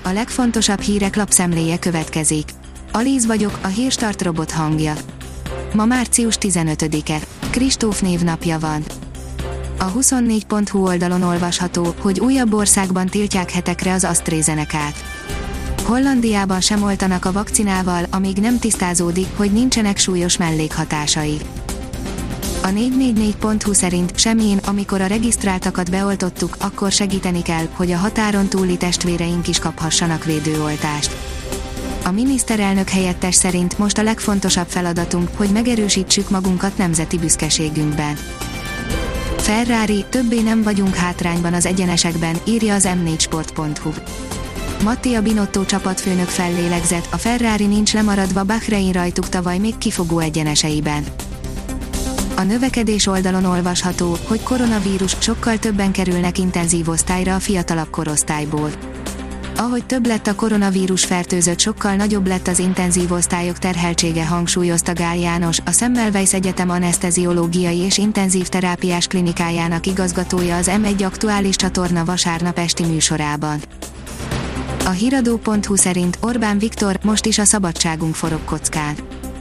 a legfontosabb hírek lapszemléje következik. Alíz vagyok, a Hírstart robot hangja. Ma március 15-e. Kristóf névnapja van. A 24.hu oldalon olvasható, hogy újabb országban tiltják hetekre az AstraZenecát. Hollandiában sem oltanak a vakcinával, amíg nem tisztázódik, hogy nincsenek súlyos mellékhatásai. A 444.hu szerint semmilyen, amikor a regisztráltakat beoltottuk, akkor segíteni kell, hogy a határon túli testvéreink is kaphassanak védőoltást. A miniszterelnök helyettes szerint most a legfontosabb feladatunk, hogy megerősítsük magunkat nemzeti büszkeségünkben. Ferrari, többé nem vagyunk hátrányban az egyenesekben, írja az m4sport.hu. Mattia Binotto csapatfőnök fellélegzett, a Ferrari nincs lemaradva Bahrein rajtuk tavaly még kifogó egyeneseiben. A növekedés oldalon olvasható, hogy koronavírus, sokkal többen kerülnek intenzív osztályra a fiatalabb korosztályból. Ahogy több lett a koronavírus fertőzött, sokkal nagyobb lett az intenzív osztályok terheltsége, hangsúlyozta Gál János, a Semmelweis Egyetem aneszteziológiai és intenzív terápiás klinikájának igazgatója az M1 aktuális csatorna vasárnap esti műsorában. A hiradó.hu szerint Orbán Viktor, most is a szabadságunk forog kockán.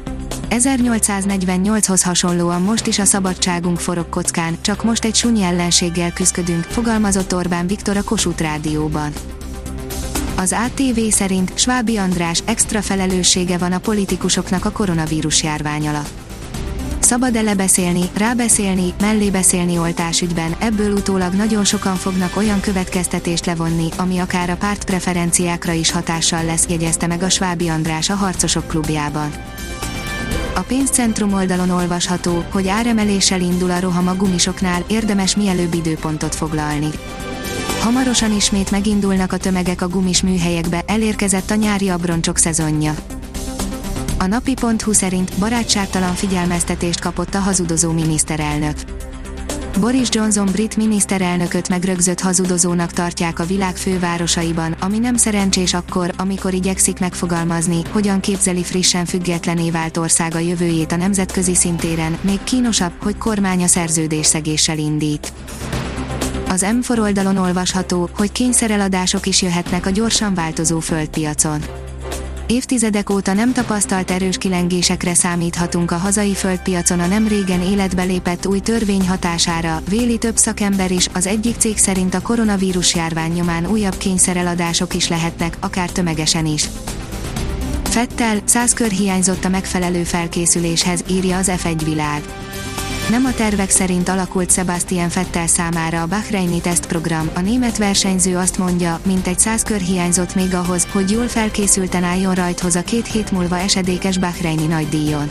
1848-hoz hasonlóan most is a szabadságunk forog kockán, csak most egy sunyi ellenséggel küszködünk, fogalmazott Orbán Viktor a Kossuth Rádióban. Az ATV szerint Svábi András, extra felelőssége van a politikusoknak a koronavírus járvány alatt. Szabad-e lebeszélni, rábeszélni, mellébeszélni oltásügyben, ebből utólag nagyon sokan fognak olyan következtetést levonni, ami akár a pártpreferenciákra is hatással lesz, jegyezte meg a Svábi András a Harcosok klubjában. A pénzcentrum oldalon olvasható, hogy áremeléssel indul a roham a gumisoknál, érdemes mielőbb időpontot foglalni. Hamarosan ismét megindulnak a tömegek a gumis műhelyekbe, elérkezett a nyári abroncsok szezonja. A napi.hu szerint barátságtalan figyelmeztetést kapott a hazudozó miniszterelnök. Boris Johnson brit miniszterelnököt megrögzött hazudozónak tartják a világ fővárosaiban, ami nem szerencsés akkor, amikor igyekszik megfogalmazni, hogyan képzeli frissen függetlenné vált országa jövőjét a nemzetközi szintéren, még kínosabb, hogy kormánya szerződésszegéssel indít. Az M4 oldalon olvasható, hogy kényszereladások is jöhetnek a gyorsan változó földpiacon. Évtizedek óta nem tapasztalt erős kilengésekre számíthatunk a hazai földpiacon a nem régen életbe lépett új törvény hatására, véli több szakember is, az egyik cég szerint a koronavírus járvány nyomán újabb kényszereladások is lehetnek, akár tömegesen is. Vettel, 100 kör hiányzott a megfelelő felkészüléshez, írja az F1 világ. Nem a tervek szerint alakult Sebastian Vettel számára a bahreini tesztprogram, a német versenyző azt mondja, mintegy 100 kör hiányzott még ahhoz, hogy jól felkészülten álljon rajthoz a 2 hét múlva esedékes bahreini nagydíjon.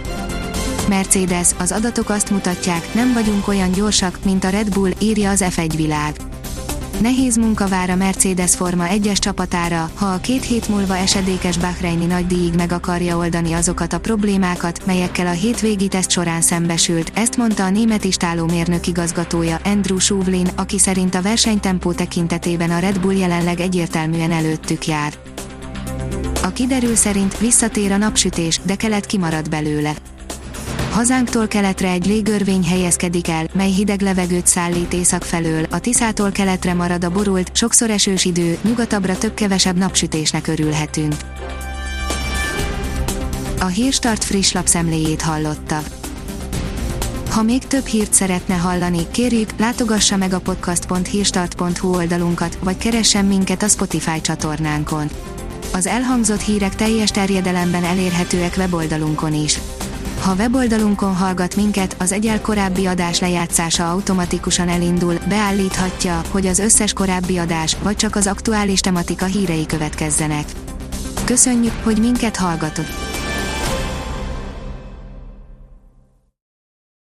Mercedes, az adatok azt mutatják, nem vagyunk olyan gyorsak, mint a Red Bull, írja az F1 világ. Nehéz munka vár a Mercedes Forma 1-es csapatára, ha a 2 hét múlva esedékes bahreini nagydíjig meg akarja oldani azokat a problémákat, melyekkel a hétvégi teszt során szembesült, ezt mondta a német istállómérnök igazgatója, Andrew Shovlin, aki szerint a versenytempó tekintetében a Red Bull jelenleg egyértelműen előttük jár. A kiderül szerint visszatér a napsütés, de kelet kimarad belőle. Hazánktól keletre egy légörvény helyezkedik el, mely hideg levegőt szállít észak felől, a Tiszától keletre marad a borult, sokszor esős idő, nyugatabbra több-kevesebb napsütésnek örülhetünk. A Hírstart friss lapszemléjét hallotta. Ha még több hírt szeretne hallani, kérjük, látogassa meg a podcast.hírstart.hu oldalunkat, vagy keressen minket a Spotify csatornánkon. Az elhangzott hírek teljes terjedelemben elérhetőek weboldalunkon is. Ha weboldalunkon hallgat minket, az egyel korábbi adás lejátszása automatikusan elindul, beállíthatja, hogy az összes korábbi adás, vagy csak az aktuális tematika hírei következzenek. Köszönjük, hogy minket hallgatott!